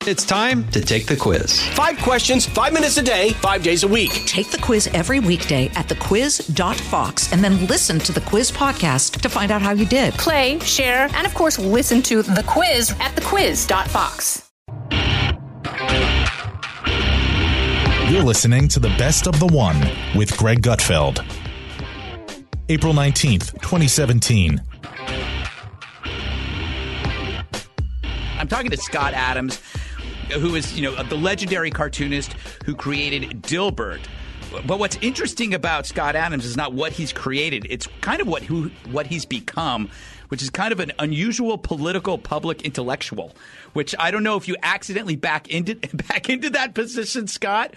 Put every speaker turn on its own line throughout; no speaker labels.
It's time to take the quiz.
5 questions, 5 minutes a day, 5 days a week.
Take the quiz every weekday at thequiz.fox and then listen to the quiz podcast to find out how you did.
Play, share, and of course, listen to The Quiz at thequiz.fox.
You're listening to the Best of the One with Greg Gutfeld. April 19th, 2017.
I'm talking to Scott Adams, who is, the legendary cartoonist who created Dilbert. But what's interesting about Scott Adams is not what he's created. It's kind of what he's become, which is kind of an unusual political public intellectual, which I don't know if you accidentally back into that position, Scott,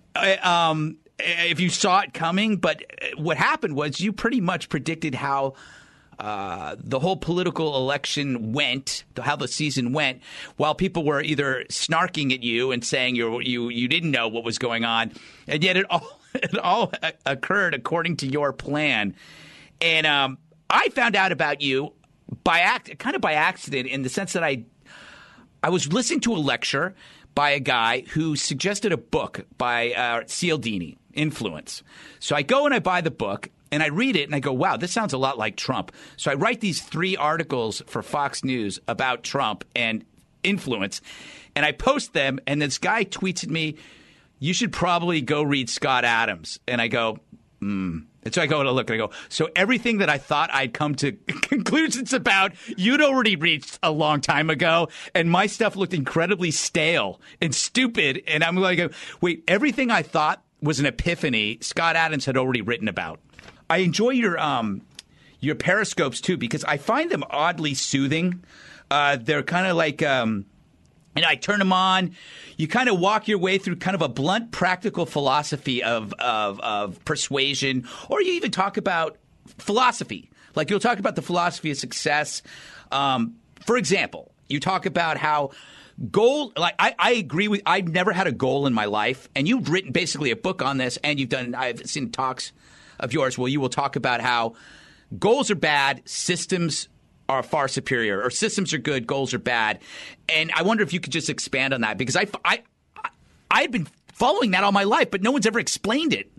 if you saw it coming. But what happened was you pretty much predicted how the whole political election went, how the season went, while people were either snarking at you and saying you didn't know what was going on, and yet it all occurred according to your plan. And I found out about you by accident, in the sense that I was listening to a lecture by a guy who suggested a book by Cialdini, Influence. So I go and I buy the book. And I read it and I go, wow, this sounds a lot like Trump. So I write these 3 articles for Fox News about Trump and influence. And I post them. And this guy tweets at me, you should probably go read Scott Adams. And I go, And so I go to look and I go, so everything that I thought I'd come to conclusions about, you'd already reached a long time ago. And my stuff looked incredibly stale and stupid. And I'm like, wait, everything I thought was an epiphany, Scott Adams had already written about. I enjoy your periscopes, too, because I find them oddly soothing. They're kind of like and I turn them on. You kind of walk your way through kind of a blunt, practical philosophy of persuasion, or you even talk about philosophy. Like you'll talk about the philosophy of success. For example, you talk about how goal – like I agree with – I've never had a goal in my life, and you've written basically a book on this, and I've seen talks – of yours, well, you will talk about how goals are bad, systems are far superior, or systems are good, goals are bad. And I wonder if you could just expand on that, because I've been following that all my life, but no one's ever explained it.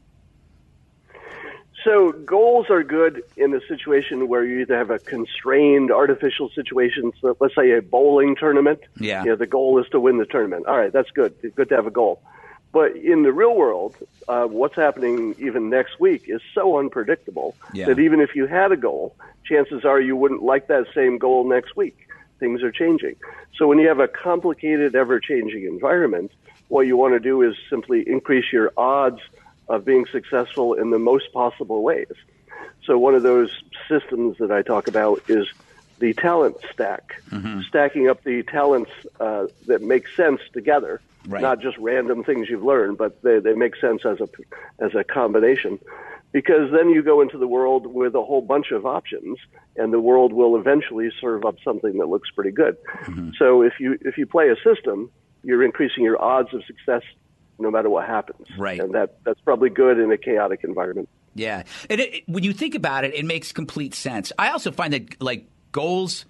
So goals are good in a situation where you either have a constrained artificial situation, so let's say a bowling tournament.
Yeah.
The goal is to win the tournament. All right, that's good. It's good to have a goal. But in the real world, what's happening even next week is so unpredictable that even if you had a goal, chances are you wouldn't like that same goal next week. Things are changing. So when you have a complicated, ever-changing environment, what you want to do is simply increase your odds of being successful in the most possible ways. So one of those systems that I talk about is the talent stack, stacking up the talents that make sense together. Right. Not just random things you've learned, but they make sense as a combination. Because then you go into the world with a whole bunch of options, and the world will eventually serve up something that looks pretty good. So if you play a system, you're increasing your odds of success no matter what happens.
Right.
And that's probably good in a chaotic environment.
Yeah. And when you think about it, it makes complete sense. I also find that like goals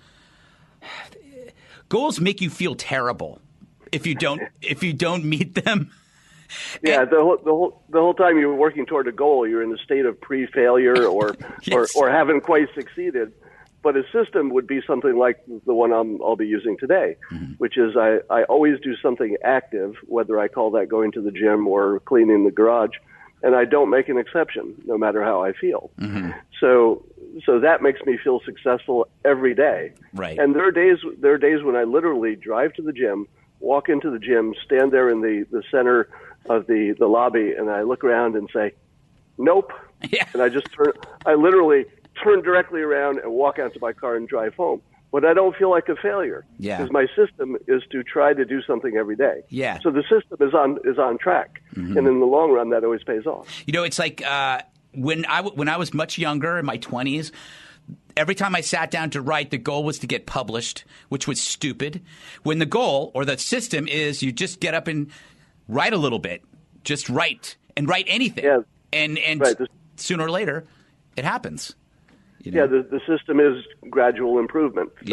make you feel terrible if you don't meet them.
Yeah, the whole time you're working toward a goal, you're in a state of pre-failure or
Yes.
or haven't quite succeeded. But a system would be something like the one I'll be using today, which is I always do something active, whether I call that going to the gym or cleaning the garage, and I don't make an exception, no matter how I feel. So that makes me feel successful every day.
Right.
And there are days when I literally drive to the gym, walk into the gym, stand there in the center of the lobby, and I look around and say, nope.
Yeah.
And I literally turn directly around and walk out to my car and drive home. But I don't feel like a failure.
Yeah.
Because my system is to try to do something every day.
Yeah.
So the system is on track. And in the long run, that always pays off.
It's like when I was much younger, in my 20s, every time I sat down to write, the goal was to get published, which was stupid. When the goal or the system is you just get up and write a little bit, just write and write anything.
Yeah.
And
right.
Sooner or later, it happens.
Yeah, the system is gradual improvement.
Yeah.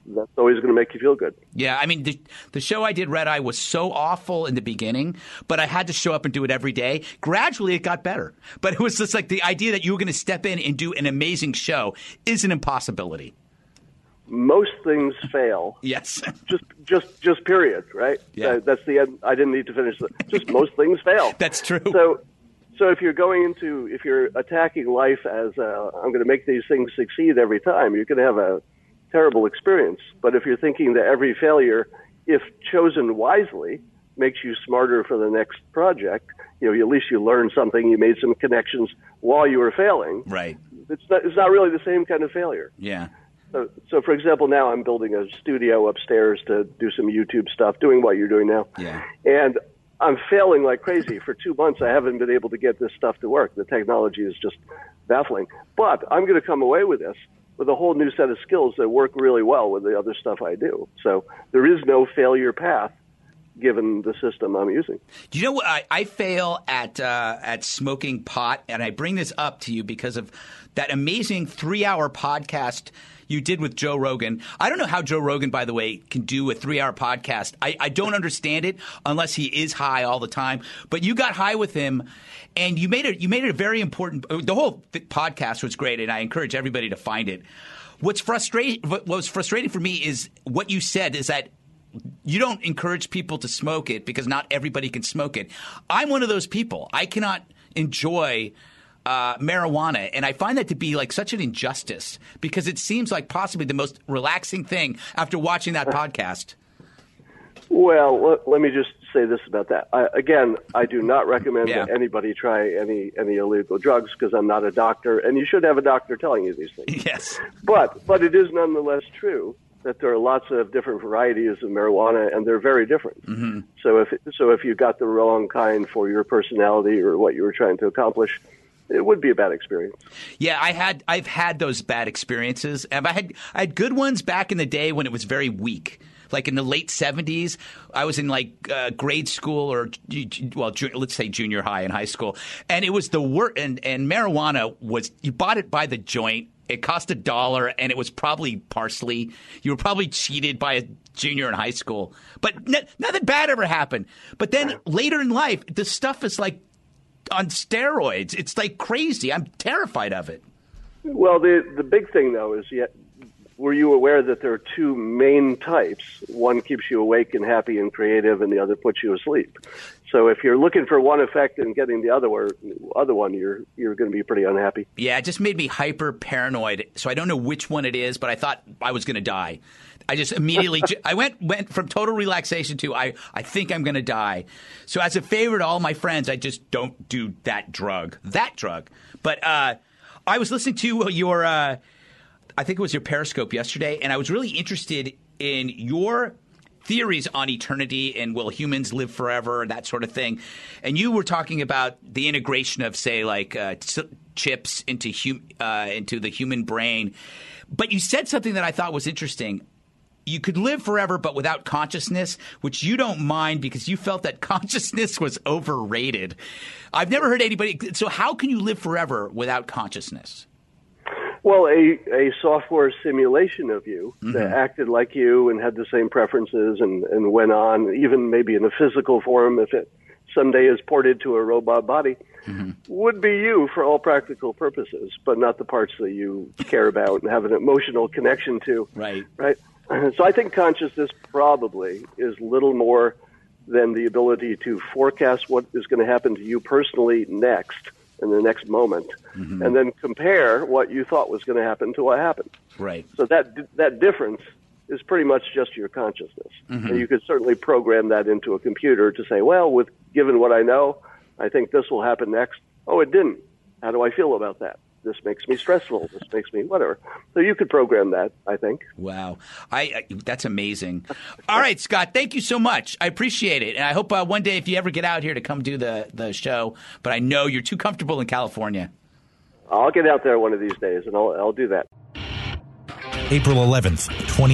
that's always going to make you feel good.
Yeah, I mean, the show I did, Red Eye, was so awful in the beginning, but I had to show up and do it every day. Gradually, it got better. But it was just like the idea that you were going to step in and do an amazing show is an impossibility.
Most things fail.
Yes.
just period, right?
Yeah.
That's the end. I didn't need to finish that. Just most things fail.
That's true.
So if you're attacking life as I'm going to make these things succeed every time, you're going to have a terrible experience. But if you're thinking that every failure, if chosen wisely, makes you smarter for the next project, at least you learned something, you made some connections while you were failing.
Right.
It's not really the same kind of failure.
Yeah.
So for example, now I'm building a studio upstairs to do some YouTube stuff, doing what you're doing now.
Yeah.
And I'm failing like crazy. For 2 months, I haven't been able to get this stuff to work. The technology is just baffling. But I'm going to come away with this with a whole new set of skills that work really well with the other stuff I do. So there is no failure path given the system I'm using.
Do you know what? I fail at smoking pot, and I bring this up to you because of that amazing 3-hour podcast you did with Joe Rogan. I don't know how Joe Rogan, by the way, can do a 3-hour podcast. I don't understand it unless he is high all the time. But you got high with him, and you made it a very important. The whole podcast was great, and I encourage everybody to find it. What was frustrating for me is what you said is that you don't encourage people to smoke it because not everybody can smoke it. I'm one of those people. I cannot enjoy marijuana, and I find that to be like such an injustice because it seems like possibly the most relaxing thing after watching that podcast.
Well, let me just say this about that. I do not recommend that anybody try any illegal drugs because I'm not a doctor, and you should have a doctor telling you these things.
Yes.
But it is nonetheless true that there are lots of different varieties of marijuana, and they're very different. Mm-hmm. So if you got the wrong kind for your personality or what you were trying to accomplish, it would be a bad experience. Yeah,
I've had those bad experiences. And I had good ones back in the day when it was very weak. Like in the late 70s, I was in grade school or, let's say junior high and high school. And it was the worst. And marijuana was, you bought it by the joint. It cost $1 and it was probably parsley. You were probably cheated by a junior in high school. But nothing bad ever happened. But then later in life, the stuff is like on steroids. It's like crazy. I'm terrified of it.
Well, the big thing, though, is were you aware that there are two main types? One keeps you awake and happy and creative, and the other puts you asleep. So if you're looking for one effect and getting the other one, you're going to be pretty unhappy.
Yeah, it just made me hyper paranoid. So I don't know which one it is, but I thought I was going to die. I just immediately I went from total relaxation to I think I'm going to die. So as a favor to all my friends, I just don't do that drug. But I was listening to your I think it was your Periscope yesterday, and I was really interested in your theories on eternity and will humans live forever, that sort of thing. And you were talking about the integration of, say, like chips into the human brain. But you said something that I thought was interesting. You could live forever, but without consciousness, which you don't mind because you felt that consciousness was overrated. I've never heard anybody. So how can you live forever without consciousness?
Well, a software simulation of you that acted like you and had the same preferences and went on, even maybe in a physical form, if it someday is ported to a robot body, would be you for all practical purposes, but not the parts that you care about and have an emotional connection to.
Right.
So I think consciousness probably is little more than the ability to forecast what is going to happen to you personally next in the next moment, and then compare what you thought was going to happen to what happened.
Right.
So that difference is pretty much just your consciousness. And you could certainly program that into a computer to say, well, given what I know, I think this will happen next. Oh, it didn't. How do I feel about that? This makes me stressful. This makes me whatever. So you could program that, I think.
Wow. That's amazing. All right, Scott, thank you so much. I appreciate it. And I hope one day if you ever get out here to come do the show, but I know you're too comfortable in California.
I'll get out there one of these days, and I'll do that.
April 11th,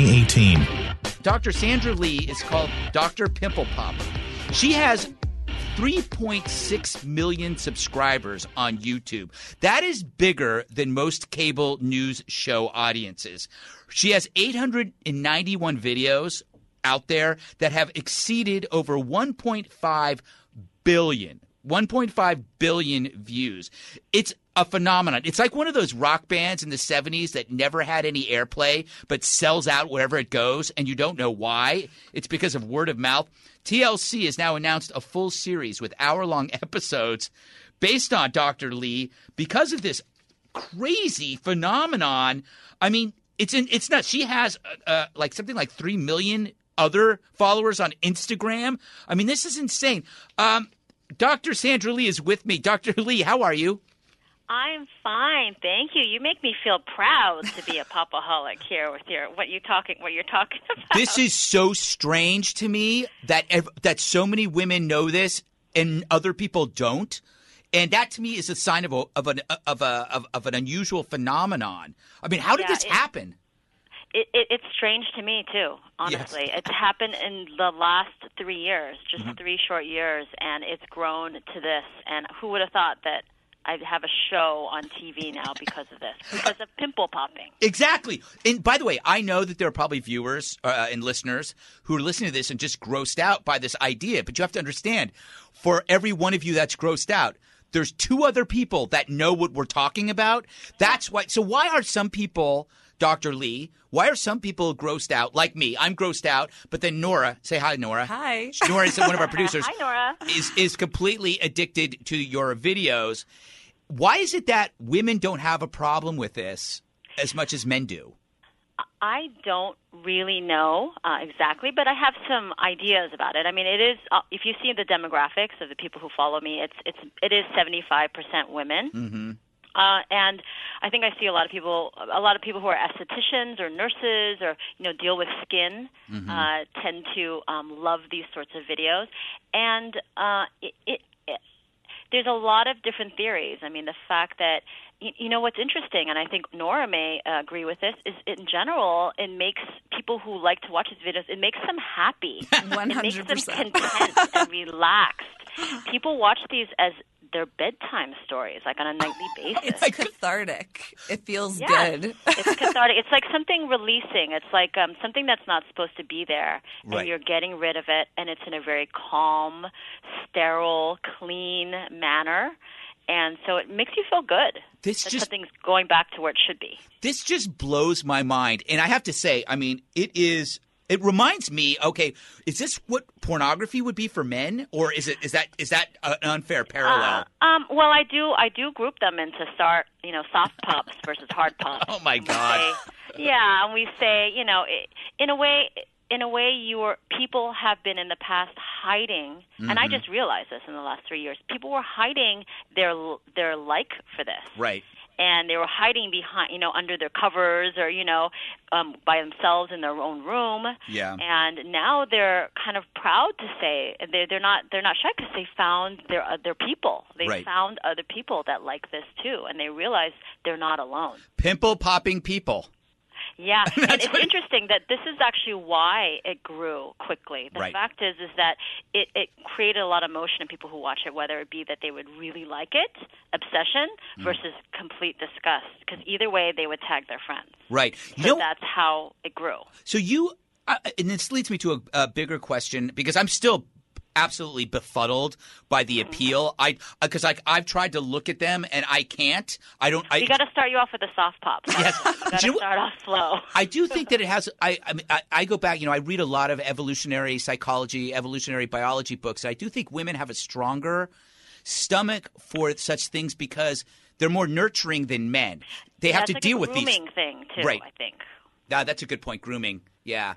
2018.
Dr. Sandra Lee is called Dr. Pimple Popper. She has 3.6 million subscribers on YouTube. That is bigger than most cable news show audiences. She has 891 videos out there that have exceeded over 1.5 billion views. It's a phenomenon. It's like one of those rock bands in the 70s that never had any airplay but sells out wherever it goes, and you don't know why. It's because of word of mouth. TLC has now announced a full series with hour-long episodes based on Dr. Lee because of this crazy phenomenon. I mean, it's nuts. She has like something like 3 million other followers on Instagram. I mean, this is insane. Dr. Sandra Lee is with me. Dr. Lee, how are you?
I'm fine, thank you. You make me feel proud to be a popaholic here with what you're talking about.
This is so strange to me that so many women know this and other people don't, and that to me is a sign of an unusual phenomenon. I mean, how did this happen?
It's strange to me too, honestly. Yes. It's happened in the last 3 years, just 3 short years, and it's grown to this. And who would have thought that I'd have a show on TV now because of this, because of pimple popping.
Exactly. And by the way, I know that there are probably viewers and listeners who are listening to this and just grossed out by this idea. But you have to understand, for every one of you that's grossed out, there's 2 other people that know what we're talking about. That's why. So why are some people, Dr. Lee, why are some people grossed out like me? I'm grossed out, but then Nora, say hi, Nora.
Hi.
Nora is one of our producers.
Hi, Nora.
Is completely addicted to your videos. Why is it that women don't have a problem with this as much as men do?
I don't really know exactly, but I have some ideas about it. I mean, it is if you see the demographics of the people who follow me, it is 75% women.
Mm-hmm.
And I think I see a lot of people who are estheticians or nurses or deal with skin tend to love these sorts of videos, and there's a lot of different theories. I mean, the fact that what's interesting, and I think Nora may agree with this, is in general it makes people who like to watch these videos, it makes them happy.
100%.
It makes them content and relaxed. People watch these as their bedtime stories, like on a nightly basis.
It's cathartic. It feels good.
It's cathartic. It's like something releasing. It's like something that's not supposed to be there, and you're getting rid of it, and it's in a very calm, sterile, clean manner. And so it makes you feel good. Something's going back to where it should be.
This just blows my mind. And I have to say, I mean, it reminds me, okay, is this what pornography would be for men, or is that an unfair parallel?
Well, I do group them into soft pops versus hard pops.
Oh my God.
And we say, in a way, people have been in the past hiding, and I just realized this in the last 3 years. People were hiding their like for this,
right?
And they were hiding behind, under their covers or, by themselves in their own room.
Yeah.
And now they're kind of proud to say they're not shy because they found their people. They found other people that like this too, and they realize they're not alone.
Pimple popping people.
Yeah, and it's interesting that this is actually why it grew quickly. The fact is that it created a lot of emotion in people who watch it, whether it be that they would really like it, obsession, versus complete disgust. Because either way, they would tag their friends.
Right.
So that's how it grew.
So and this leads me to a bigger question, because I'm still absolutely befuddled by the appeal. Because I've tried to look at them and I can't.
We got to start you off with the soft pops.
Yes.
You got to start off slow.
I do think that it has. I go back. I read a lot of evolutionary psychology, evolutionary biology books. I do think women have a stronger stomach for such things because they're more nurturing than men. They have to deal with these.
That's a grooming thing too.
Right.
I think.
That's a good point. Grooming. Yeah.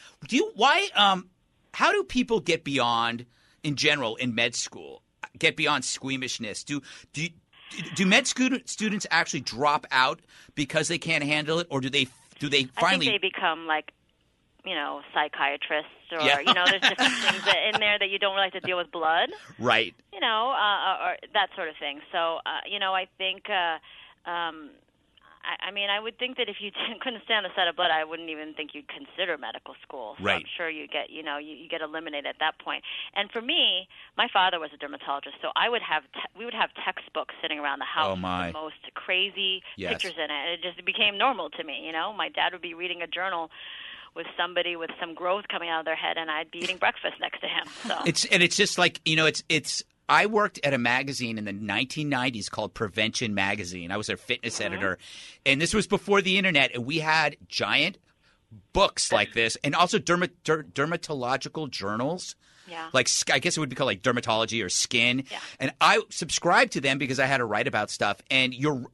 How do people get beyond, in general, in med school, get beyond squeamishness? Do med students actually drop out because they can't handle it, or do they finally?
I think they become psychiatrists, or there's different things in there that you don't really have to deal with blood,
right?
Or that sort of thing. So I think. I mean, I would think that if you couldn't stand the sight of blood, I wouldn't even think you'd consider medical school. So
right.
I'm sure you get, you get eliminated at that point. And for me, my father was a dermatologist, so we would have textbooks sitting around the house with the most crazy pictures in it. And it just became normal to me. My dad would be reading a journal with somebody with some growth coming out of their head, and I'd be eating breakfast next to him. So
it's just like it's. I worked at a magazine in the 1990s called Prevention Magazine. I was their fitness editor, and this was before the internet. And we had giant books like this, and also dermatological journals.
Yeah.
Like, I guess it would be called like dermatology or skin.
Yeah.
And I subscribed to them because I had to write about stuff. And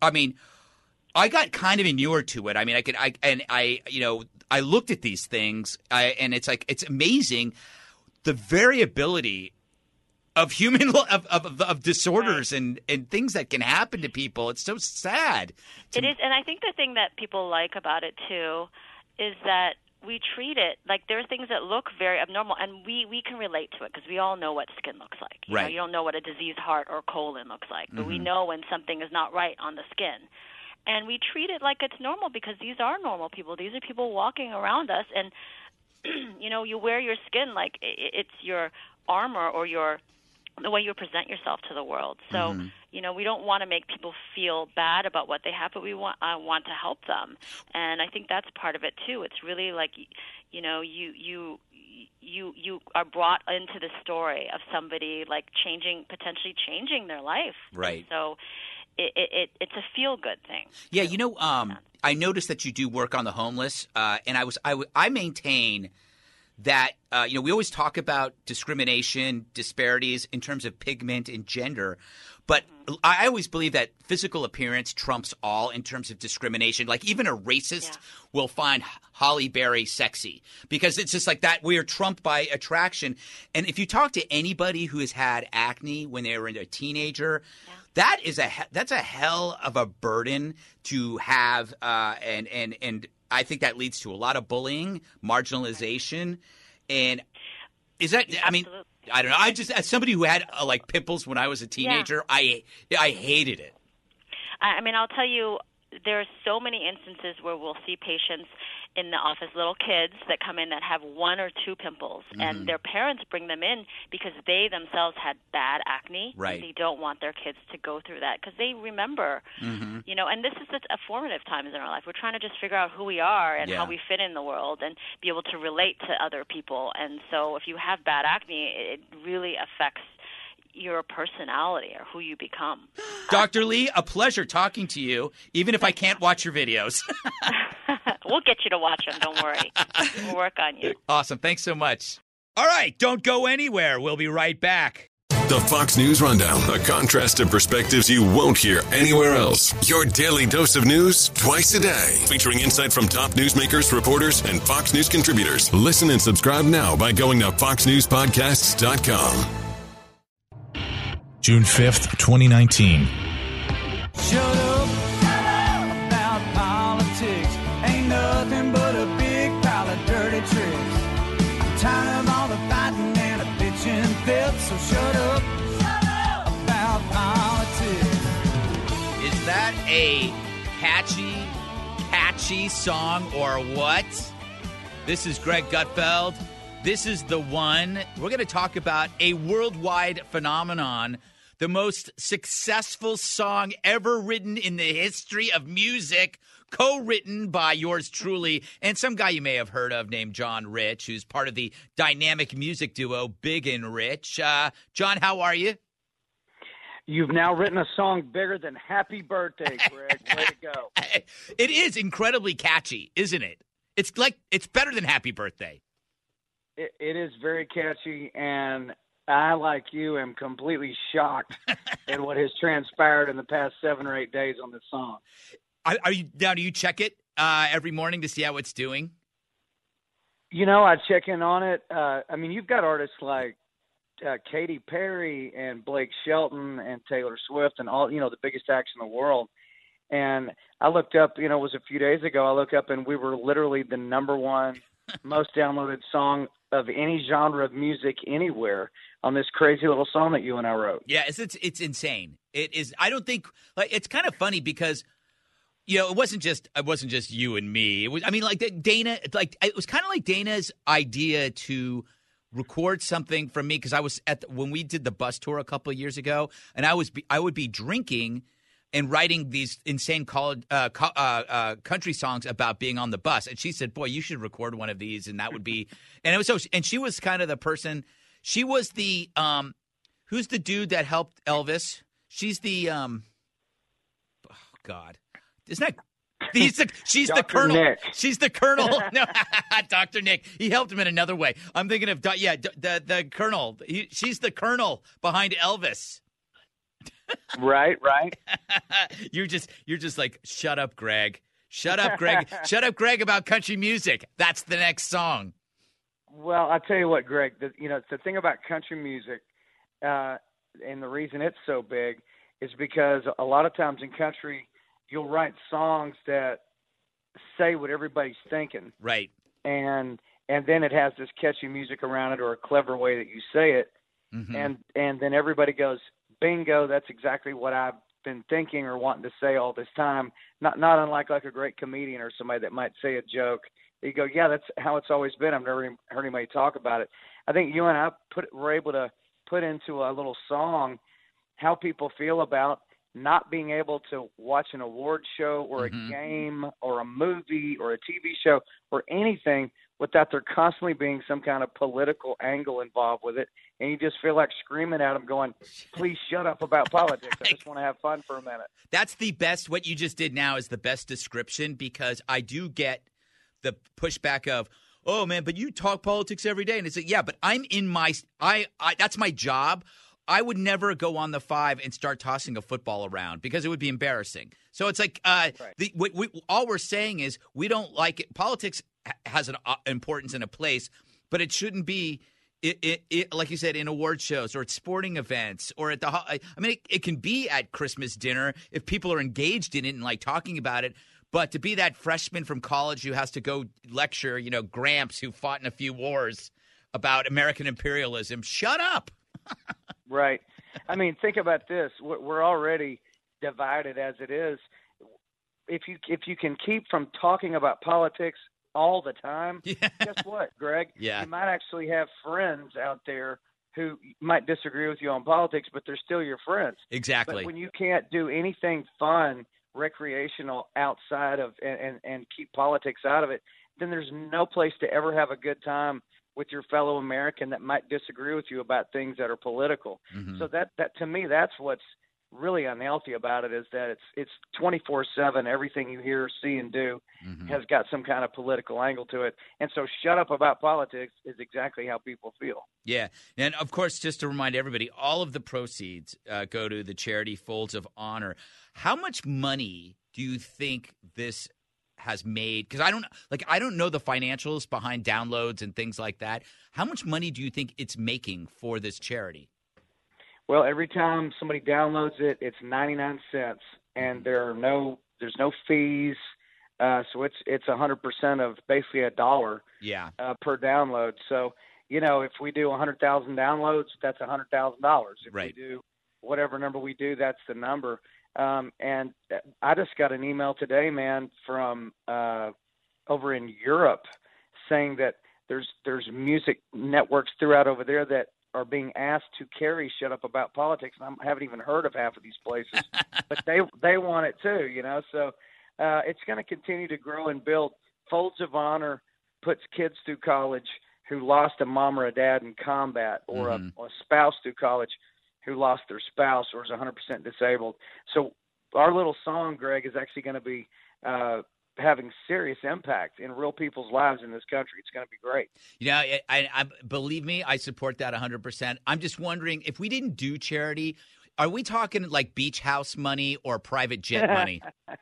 I got kind of inured to it. I mean, I looked at these things, and it's like, it's amazing the variability of human of disorders and things that can happen to people. It's so sad.
It is, and I think the thing that people like about it too is that we treat it like there are things that look very abnormal, and we can relate to it because we all know what skin looks like. You don't know what a diseased heart or colon looks like, but we know when something is not right on the skin. And we treat it like it's normal because these are normal people. These are people walking around us, and you wear your skin like it's your armor or the way you present yourself to the world. So, we don't want to make people feel bad about what they have, but I want to help them. And I think that's part of it too. It's really like, you are brought into the story of somebody like potentially changing their life.
Right.
And so it's a feel-good thing.
Yeah, I noticed that you do work on the homeless, and I maintain that we always talk about discrimination, disparities in terms of pigment and gender, but I always believe that physical appearance trumps all in terms of discrimination. Like even a racist will find Halle Berry sexy because it's just like that. We are trumped by attraction. And if you talk to anybody who has had acne when they were a teenager, that's a hell of a burden to have, and I think that leads to a lot of bullying, marginalization, and is that? I mean, I don't know. I just, as somebody who had like pimples when I was a teenager, I hated it.
I mean, I'll tell you, there are so many instances where we'll see patients in the office, little kids that come in that have 1 or 2 pimples, and their parents bring them in because they themselves had bad acne.
Right.
And they don't want their kids to go through that because they remember, and this is a formative times in our life. We're trying to just figure out who we are and how we fit in the world and be able to relate to other people. And so if you have bad acne, it really affects your personality or who you become.
Dr. Lee, a pleasure talking to you, even if I can't watch your videos.
We'll get you to watch them. Don't worry. We'll work on you.
Awesome. Thanks so much. All right. Don't go anywhere. We'll be right back.
The Fox News Rundown, a contrast of perspectives you won't hear anywhere else. Your daily dose of news twice a day, featuring insight from top newsmakers, reporters, and Fox News contributors. Listen and subscribe now by going to foxnewspodcasts.com.
June 5th, 2019.
Shut up about politics. Ain't nothing but a big pile of dirty tricks. I'm tired of all the fighting and the bitching fits, so shut up about politics.
Is that a catchy song or what? This is Greg Gutfeld. This is The One. We're going to talk about a worldwide phenomenon, the most successful song ever written in the history of music, co-written by yours truly and some guy you may have heard of named John Rich, who's part of the dynamic music duo Big and Rich. John, how are you?
You've now written a song bigger than Happy Birthday, Greg. Way to go.
It is incredibly catchy, isn't it? It's better than Happy Birthday.
It is very catchy, and I, like you, am completely shocked at what has transpired in the past 7 or 8 days on this song.
Do you check it every morning to see how it's doing?
I check in on it. You've got artists like Katy Perry and Blake Shelton and Taylor Swift and all, the biggest acts in the world. And I looked up, it was a few days ago, I looked up and we were literally the number one most downloaded song of any genre of music anywhere on this crazy little song that you and I wrote.
Yeah, it's insane. It is. I don't think it's kind of funny because it wasn't just you and me. It was, I mean, like Dana, like it was kind of like Dana's idea to record something from me because I was when we did the bus tour a couple of years ago, and I would be drinking and writing these insane country songs about being on the bus. And she said, "Boy, you should record one of these." And that would be, and it was so. And she was kind of the person. She was the who's the dude that helped Elvis? She's the oh God. Isn't that she's the colonel.
Nick.
She's the colonel. No, Dr. Nick. He helped him in another way. I'm thinking of the colonel. She's the colonel behind Elvis.
Right.
You're just like, shut up, Greg. Shut up, Greg. Shut up, Greg, about country music. That's the next song.
Well, I'll tell you what, Greg. The thing about country music, and the reason it's so big is because a lot of times in country, you'll write songs that say what everybody's thinking.
Right.
And then it has this catchy music around it or a clever way that you say it.
Mm-hmm.
And then everybody goes, bingo, that's exactly what I've been thinking or wanting to say all this time. Not unlike like a great comedian or somebody that might say a joke. You go, yeah, that's how it's always been. I've never heard anybody talk about it. I think you and I were able to put into a little song how people feel about not being able to watch an award show or a game or a movie or a TV show or anything without there constantly being some kind of political angle involved with it. And you just feel like screaming at them going, please shut up about politics. I just want to have fun for a minute.
That's the best. What you just did now is the best description because I do get the pushback of, oh, man, but you talk politics every day. And it's like, yeah, but I'm in my – that's my job. I would never go on the 5 and start tossing a football around because it would be embarrassing. So it's like all we're saying is we don't like it. Politics has an importance and a place, but it shouldn't be like you said, in award shows or at sporting events or at the – I mean, it can be at Christmas dinner if people are engaged in it and like talking about it. But to be that freshman from college who has to go lecture, Gramps who fought in a few wars about American imperialism, shut up.
Right. I mean, think about this. We're already divided as it is. If you can keep from talking about politics all the time, guess what, Greg?
Yeah.
You might actually have friends out there who might disagree with you on politics, but they're still your friends.
Exactly.
But when you can't do anything fun, recreational outside of and keep politics out of it, then there's no place to ever have a good time with your fellow American that might disagree with you about things that are political.
Mm-hmm.
So that to me, that's what's really unhealthy about it, is that it's 24/7. Everything you hear, see, and do has got some kind of political angle to it. And so shut up about politics is exactly how people feel.
Yeah. And of course, just to remind everybody, all of the proceeds go to the charity Folds of Honor. How much money do you think this has made? Because I don't know the financials behind downloads and things like that. How much money do you think it's making for this charity?
Well, every time somebody downloads it, it's 99 cents, and there's no fees. So it's 100% of basically $1 per download. So, if we do 100,000 downloads, that's $100,000. If we do whatever number we do, that's the number. And I just got an email today, man, from over in Europe saying that there's music networks throughout over there that are being asked to carry Shut Up About Politics. And I haven't even heard of half of these places, but they want it too, So it's going to continue to grow and build. Folds of Honor puts kids through college who lost a mom or a dad in combat, or a spouse through college who lost their spouse or is 100% disabled. So our little song, Greg, is actually going to be having serious impact in real people's lives in this country. It's going to be great.
I believe me, I support that 100%. I'm just wondering, if we didn't do charity, are we talking like beach house money or private jet money?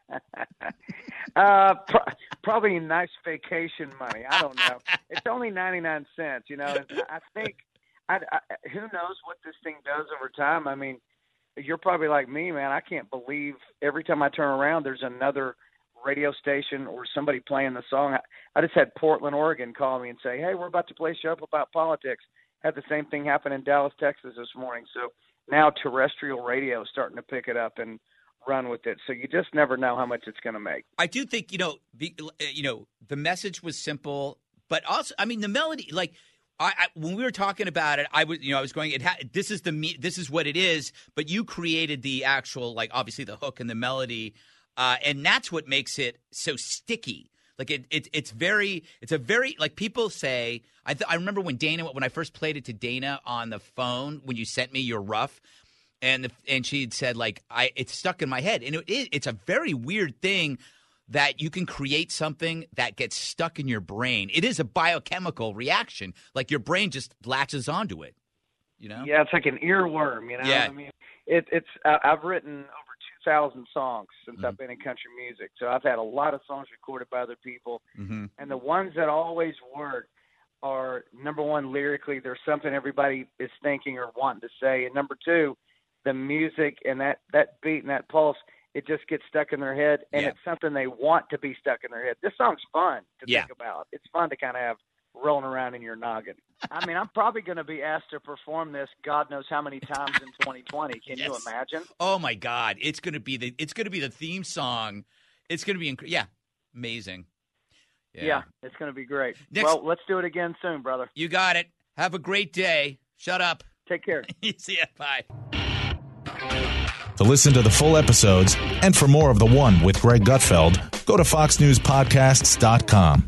Probably nice vacation money. I don't know. It's only 99 cents, I think who knows what this thing does over time. I mean, you're probably like me, man. I can't believe every time I turn around, there's another radio station or somebody playing the song. I just had Portland, Oregon call me and say, hey, we're about to play Shut Up About Politics. Had the same thing happen in Dallas, Texas this morning. So now terrestrial radio is starting to pick it up, and run with it. So you just never know how much it's going to make.
I do think, the message was simple, but also, I mean, the melody, like, when we were talking about it, I was going, this is what it is, but you created the actual, like, obviously the hook and the melody, and that's what makes it so sticky. Like it's a very, like, people say, I remember when I first played it to Dana on the phone, when you sent me your rough, and she'd said, like, it's stuck in my head. And it's a very weird thing that you can create something that gets stuck in your brain. It is a biochemical reaction. Like, your brain just latches onto it, you know?
Yeah, it's like an earworm, you know?
Yeah.
I mean, I've written over 2,000 songs since I've been in country music. So I've had a lot of songs recorded by other people.
Mm-hmm.
And the ones that always work are, number one, lyrically, there's something everybody is thinking or wanting to say. And number two, the music and that beat and that pulse, it just gets stuck in their head, and it's something they want to be stuck in their head. This song's fun to think about. It's fun to kind of have rolling around in your noggin. I mean, I'm probably going to be asked to perform this God knows how many times in 2020. Can you imagine?
Oh my God, it's going to be the theme song. It's going to be amazing.
Yeah, it's going to be great. Well, let's do it again soon, brother.
You got it. Have a great day. Shut up.
Take care.
See ya. Bye.
To listen to the full episodes and for more of The One with Greg Gutfeld, go to foxnewspodcasts.com.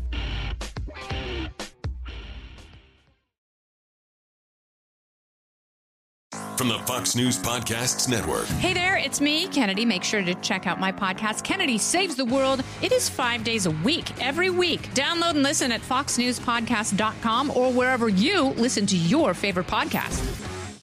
From the Fox News Podcasts Network.
Hey there, it's me, Kennedy. Make sure to check out my podcast, Kennedy Saves the World. It is 5 days a week, every week. Download and listen at foxnewspodcast.com or wherever you listen to your favorite podcast.